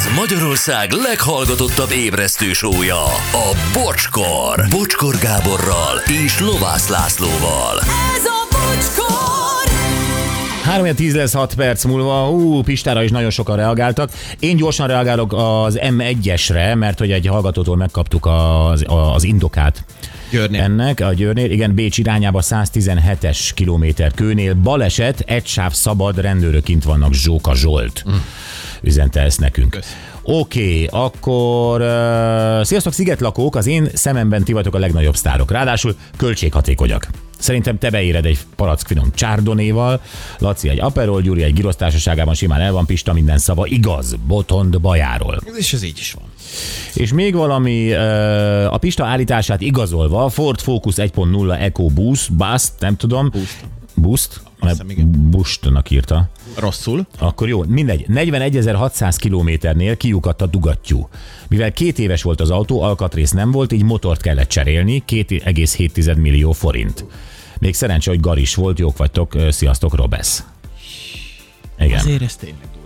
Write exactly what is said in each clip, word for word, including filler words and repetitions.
Ez Magyarország leghallgatottabb ébresztő show-ja, a Bocskor. Bocskor Gáborral és Lovász Lászlóval. Ez a Bocskor! három tíz lesz hat perc múlva. Ú, Pistára is nagyon sokan reagáltak. Én gyorsan reagálok az em egyesre, mert hogy egy hallgatótól megkaptuk az, az indokát. Győrnél. Ennek a Győrnél, igen, Bécs irányába száztizenhetes kilométer kőnél baleset, egy sáv szabad, rendőrök kint vannak, Zsóka Zsolt. Mm. Üzente ezt nekünk. Oké, okay, akkor uh, sziasztok szigetlakók, az én szememben ti vagytok a legnagyobb sztárok. Ráadásul költséghatékonyak. Szerintem te beéred egy palack finom csárdonéval, Laci egy Aperol, Gyuri egy Girosz társaságában simán el van, Pista minden szava igaz, Botond bajáról. És ez így is van. És még valami, a Pista állítását igazolva, Ford Focus egy pont nulla Eco Boost, Boost, nem tudom. Boost. Boost? Boostnak írta. Rosszul. Akkor jó, mindegy. negyvenegyezer-hatszáz kilométernél kiukadt a dugattyú. Mivel két éves volt az autó, alkatrész nem volt, így motort kellett cserélni, két egész hét millió forint. Még szerencsé, hogy garis volt, jók vagytok, sziasztok, Robesz. Igen. Azért ez tényleg durva.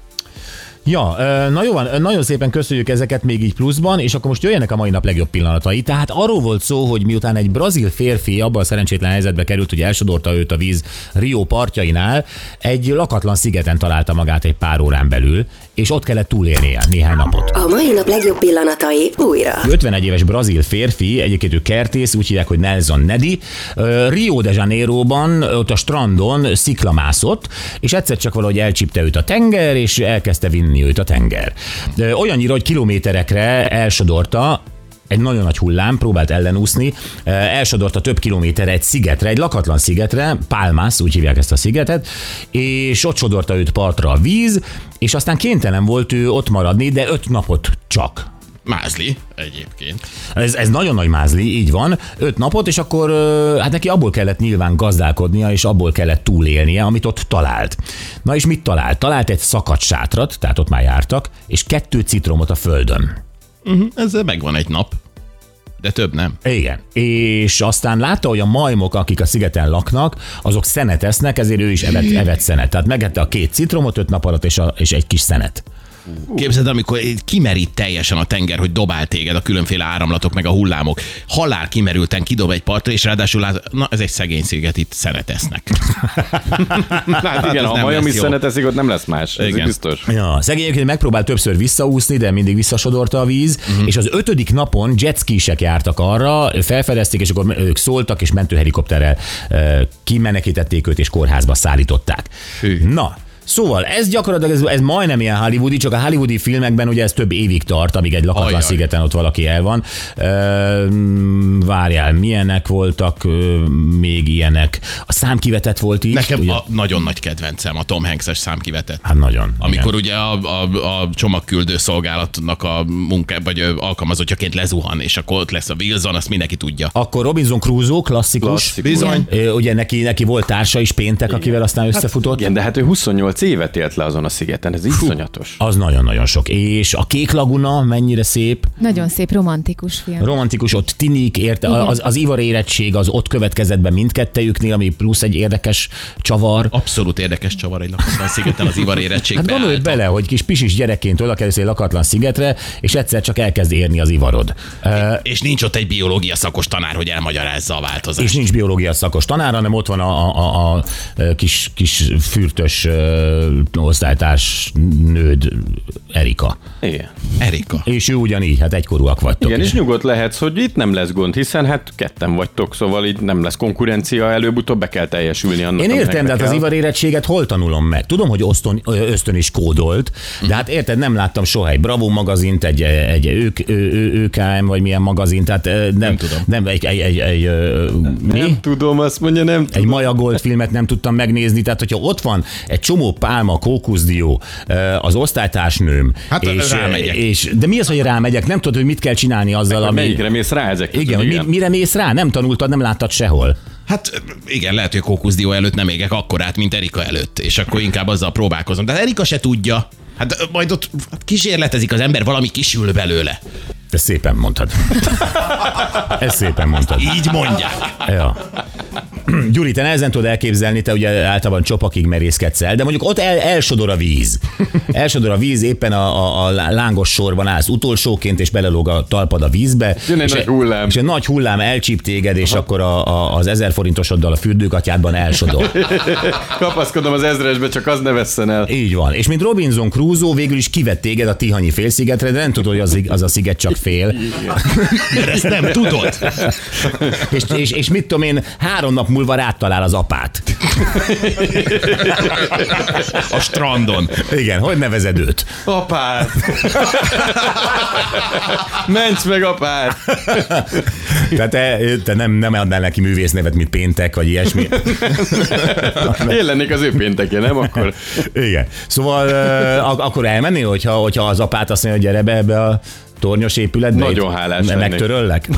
Ja, na jó van, nagyon szépen köszönjük ezeket még így pluszban, és akkor most jöjjenek a mai nap legjobb pillanatai. Tehát arról volt szó, hogy miután egy brazil férfi abban a szerencsétlen helyzetbe került, hogy elsodorta őt a víz Rio partjainál, egy lakatlan szigeten találta magát egy pár órán belül, és ott kellett túlélnie néhány napot. A mai nap legjobb pillanatai újra. ötvenegy éves brazil férfi, egyébként ő kertész, úgy hívják, hogy Nelson Nedi, Rio de Janeiroban, ott a strandon sziklamászott, és egyszer csak valahogy elcsípte őt a tenger, és elkezdte vinni őt a tenger. Olyannyira, hogy kilométerekre elsodorta, egy nagyon nagy hullám, próbált ellenúszni, elsodorta több kilométerre egy szigetre, egy lakatlan szigetre, Palmas, úgy hívják ezt a szigetet, és ott sodorta őt partra a víz, és aztán kénytelen volt ő ott maradni, de öt napot csak. Mázli egyébként. Ez, ez nagyon nagy mázli, így van. Öt napot, és akkor hát neki abból kellett nyilván gazdálkodnia, és abból kellett túlélnie, amit ott talált. Na és mit talált? Talált egy szakadt sátrat, tehát ott már jártak, és kettő citromot a földön. Uh-huh, ezzel megvan egy nap, de több nem. Igen. És aztán látta, hogy a majmok, akik a szigeten laknak, azok szenet esznek, ezért ő is evett, evett szenet. Tehát megette a két citromot öt nap alatt, és, a, és egy kis szenet. Képzeld, amikor kimerít teljesen a tenger, hogy dobál téged a különféle áramlatok, meg a hullámok. Halál kimerülten kidob egy partra, és ráadásul lát, na ez egy szegény sziget, itt szenet esznek. Hát igen, ha majom is szenet eszik, ott nem lesz más, ez biztos. Ja, szegényként megpróbált többször visszaúszni, de mindig visszasodorta a víz, uh-huh. és az ötödik napon jetskisek jártak arra, felfedezték, és akkor ők szóltak, és mentőhelikopterrel kimenekítették őt, és kórházba szállították. Hű. Na, szóval ez gyakorlatilag, ez, ez majdnem ilyen hollywoodi, csak a hollywoodi filmekben ugye ez több évig tart, amíg egy lakatlan Ajaj. szigeten ott valaki el van. Ö, várjál, milyenek voltak ö, még ilyenek? A számkivetett volt így. Nekem ugye? A nagyon nagy kedvencem a Tom Hanks-es számkivetett. Hát nagyon. Amikor igen. ugye a, a, a csomagküldő szolgálatnak a munka, vagy alkalmazottjaként lezuhan, és akkor ott lesz a Wilson, azt mindenki tudja. Akkor Robinson Crusoe, klasszikus. klasszikus. Bizony. Ö, ugye neki, neki volt társa is péntek, igen. akivel aztán összefutott. Hát, igen, de hát ő huszonnyolc évet élt le azon a szigeten, ez iszonyatos. Az nagyon-nagyon sok. És a Kék Laguna mennyire szép. Nagyon szép, romantikus film. Romantikus, ott tinik, érte, az, az ivarérettség az ott következett be mindkettejüknél, ami plusz egy érdekes csavar. Abszolút érdekes csavar egy lakatlan szigeten az ivarérettség. Hát gondolj bele, hogy kis pisis gyerekként oda kerülsz egy lakatlan szigetre, és egyszer csak elkezd érni az ivarod. És nincs ott egy biológia szakos tanár, hogy elmagyarázza a változást. És nincs biológia szakos tanár, hanem ott van a, a, a kis, kis fürtös osztálytárs nőd, Erika. Igen. Erika. És ő ugyanígy, hát egykorúak vagytok. Igen, és nyugodt lehetsz, hogy itt nem lesz gond, hiszen hát ketten vagytok, szóval így nem lesz konkurencia, előbb-utóbb be kell teljesülni annak. Én értem, de hát az ivarérettséget hol tanulom meg? Tudom, hogy ösztön, ösztön is kódolt, de hát érted, nem láttam soha egy Bravo magazint, egy, egy ők, ÖKM, vagy milyen magazint, tehát nem, nem tudom. Nem, egy, egy, egy, egy, mi? Nem tudom, azt mondja, nem tudom. Egy Maja Gold filmet nem tudtam megnézni, tehát hogyha ott van egy csomó pálma, kókuszdió, az osztálytársnőm, hát, és, rámegyek. és, de mi az, hogy rámegyek? Nem tudod, hogy mit kell csinálni azzal, meg, ami... Melyikre mész rá ezek közül, igen, igen. Mi, mire mész rá? Nem tanultad, nem láttad sehol. Hát igen, lehet, hogy a kókuszdió előtt nem égek akkorát, mint Erika előtt, és akkor inkább azzal próbálkozom. De Erika se tudja. Hát majd ott kísérletezik az ember, valami kisül belőle. Ezt szépen mondtad. Ezt szépen mondtad. Így mondják. Ja. Gyuri, te nehezen tudod elképzelni, te ugye általában csopakig merészkedsz el, de mondjuk ott el, elsodor a víz. Elsodor a víz, éppen a, a, a lángos sorban állsz utolsóként, és belelóg a talpad a vízbe. Jön egy és nagy hullám. És egy nagy hullám elcsíp téged, és Aha. akkor a, a, az ezer forintosoddal a fürdőkatyádban elsodor. Kapaszkodom az ezresbe, csak az ne vesszen el. Így van. És mint Robinson Crusoe végül is kivett téged a Tihanyi félszigetre, de nem tudod, hogy az, az a sziget csak fél. Mert ezt nem tudod. és, és, és mit tudom én, három nap múlva rád talál az apát. A strandon. Igen, hogy nevezed őt? Apád! Ments meg apád! Tehát te, te nem, nem adnál neki művésznevet, mint Péntek, vagy ilyesmi. Én lennék az ő péntekje, nem? Akkor... Igen. Szóval uh, akkor elmennél, hogyha, hogyha az apát azt mondja, hogy gyere be ebbe a tornyos épületbe? Nagyon hálás lennék. Megtöröllek?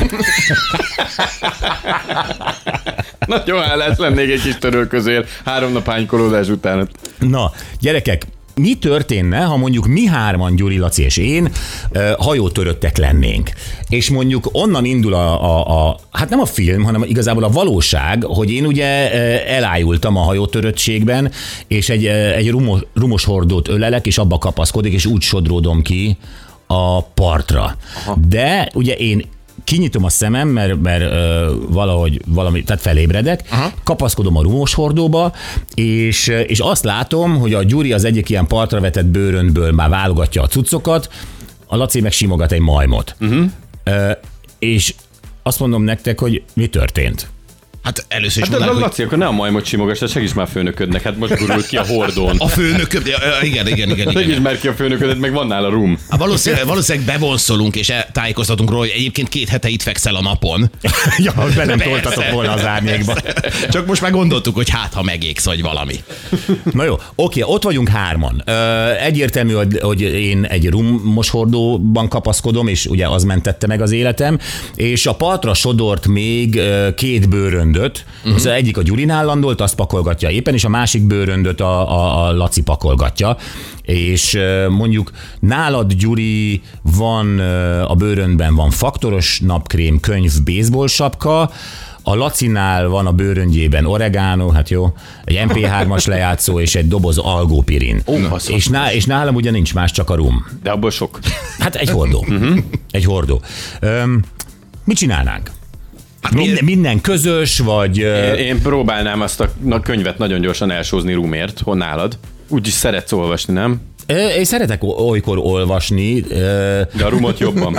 Nagyon hálás lennék egy kis törölközél három nap hánykolódás után. Na, gyerekek, mi történne, ha mondjuk mi hárman, Gyuri, Laci és én hajótöröttek lennénk? És mondjuk onnan indul a, a, a, hát nem a film, hanem igazából a valóság, hogy én ugye elájultam a hajótöröttségben, és egy, egy rumos, rumos hordót ölelek, és abba kapaszkodik, és úgy sodródom ki a partra. Aha. De ugye én kinyitom a szemem, mert, mert ö, valahogy valami, tehát felébredek, Aha. kapaszkodom a rumos hordóba, és, és azt látom, hogy a Gyuri az egyik ilyen partra vetett bőröntből már válogatja a cuccokat, a Laci meg simogat egy majmot. Uh-huh. Ö, és azt mondom nektek, hogy mi történt. Hát először is hát mondanám, Laci, hogy... akkor ne a majmot simogass, de segíts már főnöködnek, hát most gurult ki a hordón. A főnököd, igen, igen, igen. igen. Segíts már ki a főnöködet, meg van nála rum. Hát valószínűleg, valószínűleg bevonszolunk, és tájékoztatunk róla, hogy egyébként két hete itt fekszel a napon. Ja, hogy be nem toltatok volna az árnyékba. Csak most már gondoltuk, hogy hát, ha megégsz, vagy valami. Na jó, oké, ott vagyunk hárman. Egyértelmű, hogy én egy rumos hordóban kapaszkodom, és ugye az mentette meg az életem, és a partra sodort még két bőrönd. Uh-huh. Az egyik a Gyurinál landolt, azt pakolgatja éppen, és a másik bőröndöt a, a, a Laci pakolgatja. És mondjuk nálad, Gyuri, van a bőröndben van faktoros napkrém, könyv, baseball sapka, a Lacinál van a bőröndjében oregano, hát jó, egy em pé hármas lejátszó és egy doboz algópirin. Oh, és, ná, és nálam ugye nincs más, csak a rum. De abból sok. Hát egy hordó. Uh-huh. Egy hordó. Öm, mit csinálnánk? Hát minden, minden közös, vagy... Én, én próbálnám azt a, a könyvet nagyon gyorsan elsózni rumért, hol nálad. Úgyis szeretsz olvasni, nem? Én szeretek olykor olvasni. De a rumot jobban.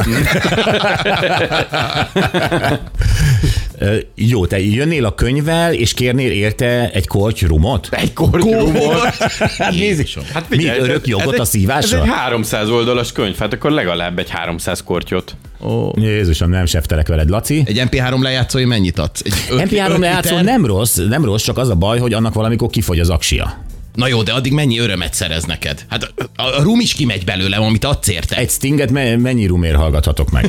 Jó, te jönnél a könyvvel, és kérnél érte egy korty rumot? Egy korty rumot? Hát nézzük. Hát mi, örök jogot a szívásra? Ez egy háromszáz oldalas könyv, hát akkor legalább egy háromszáz kortyot. Oh. Jézusom, nem seftelek veled, Laci. Egy em pé három lejátszói mennyit adsz? Egy em pé három lejátszó nem rossz, nem rossz, csak az a baj, hogy annak valamikor kifogy az aksia. Na jó, de addig mennyi örömet szerez neked? Hát a rum is kimegy belőle, amit adsz érte. Egy Stinget me- mennyi rumért hallgathatok meg?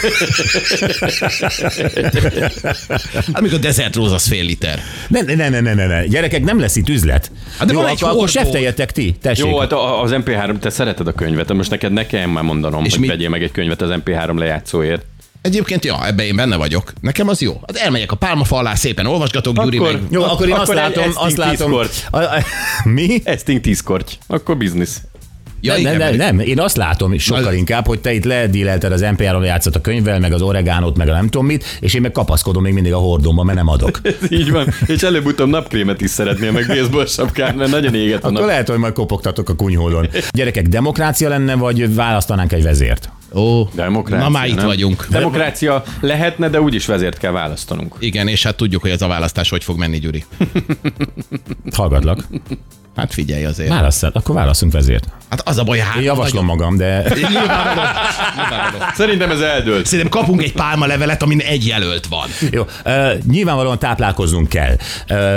Hát még a Desert Rose az fél liter. Ne, ne, ne, ne, ne, ne. Gyerekek, nem lesz itt üzlet. Hát de jó, akkor, akkor, akkor sefteljetek ti, tessék. Jó, hát az em pé három, te szereted a könyvet, most neked ne kelljen már mondanom, és hogy mi? Vegyél meg egy könyvet az em pé három lejátszóért. Egyébként, ja, ebben én benne vagyok. Nekem az jó. Hát elmegyek a pálmafa alá, szépen olvasgatok, Gyuri meg. Jó, akkor én azt látom, azt látom. A, a, mi? Esting tíz korty. Akkor biznisz. Ja, nem, nem, nem, nem, én azt látom sokkal Na, inkább, hogy te itt ledílelted az em pé három játszat a könyvvel, meg az oregánót, meg a nem tudom mit, és én meg kapaszkodom még mindig a hordómban, mert nem adok. Ez így van. És előbb-utóbb napkrémet is szeretnél, meg baseball sapkát, mert nagyon éget a nap. Akkor lehet, hogy majd kopogtatok a kunyhódon. Gyerekek, demokrácia lenne, vagy választanánk egy vezért? Ó, demokrácia, na már itt nem? vagyunk. Demokrácia lehetne, de úgyis vezért kell választanunk. Igen, és hát tudjuk, hogy ez a választás hogy fog menni, Gyuri. Hallgatlak. Hát figyelj azért. Válasszál, akkor válaszunk vezért. Hát az a baj, hát... Én javaslom nagyon... magam, de... Szerintem ez eldőlt. Szerintem kapunk egy pálmalevelet, amin egy jelölt van. Jó, uh, nyilvánvalóan táplálkoznunk kell. Uh,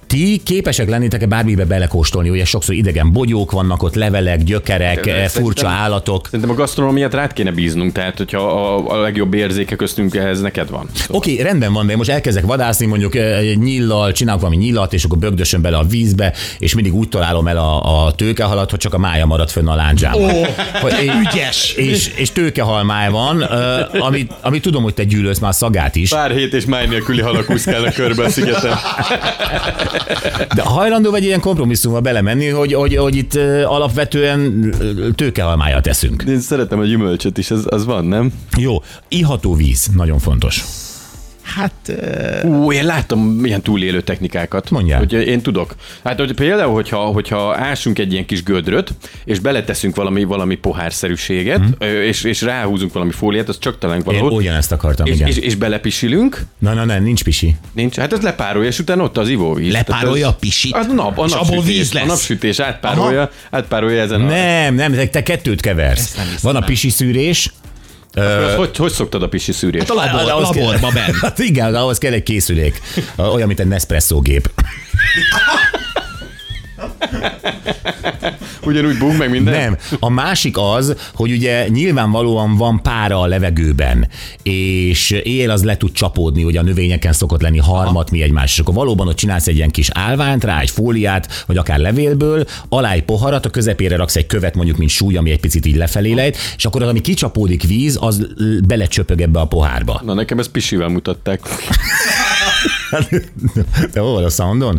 Ti képesek lennétek-e bármibe belekóstolni? Ugye sokszor idegen bogyók vannak ott, levelek, gyökerek, Szerintem- furcsa állatok. Szerintem a gasztronómiát rád kéne bíznunk, tehát hogyha a, a legjobb érzéke köztünk ehhez neked van. Szóval. Oké, okay, rendben van, de én most elkezdek vadászni, mondjuk eh, egy nyillal, csinálok valami nyillat, és akkor bögdösöm bele a vízbe, és mindig úgy találom el a, a tőkehalat, hogy csak a mája marad fönn a lándzsában. Ó, Hogy én- ügyes! És, és tőkehalmáj van, eh, amit, amit tudom, hogy te gyűlölsz már a szagát is. Pár hét és máj nélküli halak úszkálnak körbe a szigeten. De hajlandó vagy ilyen kompromisszumba belemenni, hogy, hogy, hogy itt eh, alapvetően eh, tőkehalmájat teszünk. Én szeretem a gyümölcsöt is, az, az van, nem? Jó, iható víz, nagyon fontos. Hát... Ú, én láttam ilyen túlélő technikákat. Mondjál. Hogy én tudok. Hát hogy például, hogyha, hogyha ásunk egy ilyen kis gödröt, és beleteszünk valami, valami pohárszerűséget, hmm. és, és ráhúzunk valami fóliát, az csak talán Én valahol. ugyanezt akartam, És, igen. és, és belepisilünk, Na, na, na, nincs pisi. nincs, hát az lepárolja, és utána ott az ivóvíz. Lepárolja Tehát a pisit? Az, a nap, a És abból napsütés, víz lesz? a napsütés átpárolja, átpárolja ezen a... Nem, nem, te kettőt keversz. nem hiszem Van a el. pisi szűrés. Az, hogy, hogy szoktad a pisi szűrést? Hát a labor, ahhoz kell- laborba benn. Hát igen, ahhoz kell egy készülék. Olyan, mint egy Nespresso gép. Ugyanúgy búg meg minden? Nem. A másik az, hogy ugye nyilvánvalóan van pára a levegőben, és él az le tud csapódni, hogy a növényeken szokott lenni harmat, mi egymás. És akkor valóban ott csinálsz egy ilyen kis állványt rá, egy fóliát, vagy akár levélből, alá egy poharat, a közepére raksz egy követ, mondjuk, mint súly, ami egy picit így lefelé lejt, és akkor az, ami kicsapódik víz, az belecsöpög ebbe a pohárba. Na nekem ezt pisivel mutatták. Te hol vagy a soundon?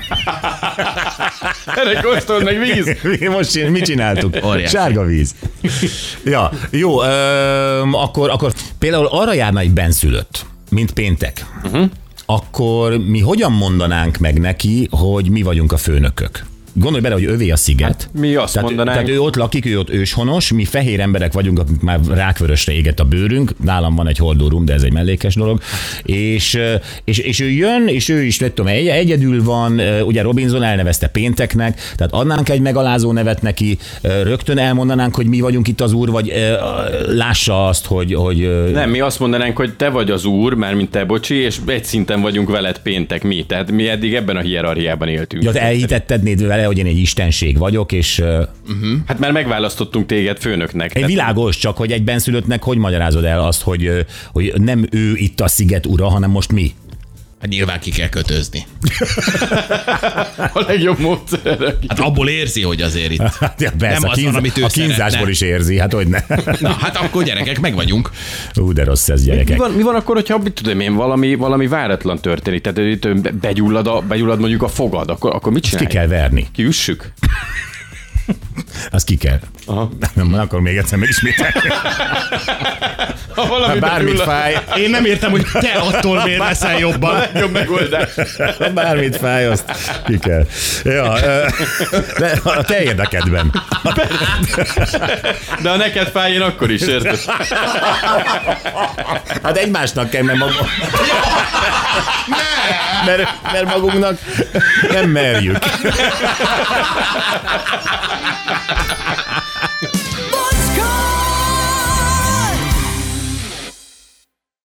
Erre kóstold meg víz! Most csin- mit csináltuk? Óriási. Sárga víz. Ja, jó, öm, akkor, akkor például arra járna egy benszülött, mint péntek. Uh-huh. Akkor mi hogyan mondanánk meg neki, hogy mi vagyunk a főnökök? Gondolj bele, hogy övé a sziget. Hát, mi azt tehát, mondanánk- Tehát ő ott lakik, ő ott őshonos, mi fehér emberek vagyunk, akik már rákvörösre égett a bőrünk, nálam van egy hordórum, de ez egy mellékes dolog, és, és, és ő jön, és ő is, tudom, egy, egyedül van, ugye Robinson elnevezte pénteknek, tehát adnánk egy megalázó nevet neki, rögtön elmondanánk, hogy mi vagyunk itt az úr, vagy lássa azt, hogy... hogy Nem, mi azt mondanánk, hogy te vagy az úr, mármint te, bocsi, és egy szinten vagyunk veled péntek mi. Tehát mi eddig ebben a hierarchiában éltünk. Ja, te elhitetted vele, hogy én egy istenség vagyok, és uh, Hát már megválasztottunk téged főnöknek. egy világos, csak hogy egy benszülöttnek hogy magyarázod el azt, hogy, ö, hogy nem ő itt a sziget ura, hanem most mi? Hát nyilván ki kell kötözni. A legjobb módszer erre. Hát abból érzi, hogy azért itt. Hát, ja, persze, Nem a, az van, amit ő a kínzásból szeretne. is érzi, hát hogy ne. Na, hát akkor gyerekek, meg vagyunk. Ú, de rossz ez, Mi gyerekek. van, mi van akkor, hogyha mit tudom én, valami, valami váratlan történik? Tehát itt begyullad, a, begyullad mondjuk a fogad, akkor, akkor mit Ki csinálj? kell verni. Kiüssük? Az ki kell. Aha. Nem, akkor még egyszer megismételni. Ha valami Bármit begyullad, fáj, Én nem értem, hogy te attól miért leszel a jobban. legjobb megoldás. bármit fáj, azt ki kell. Ja, ö, de a te érdekedben. De ha neked fáj, én akkor is, érted? Hát egymásnak kell, mert magunk... mert, mert magunknak nem merjük.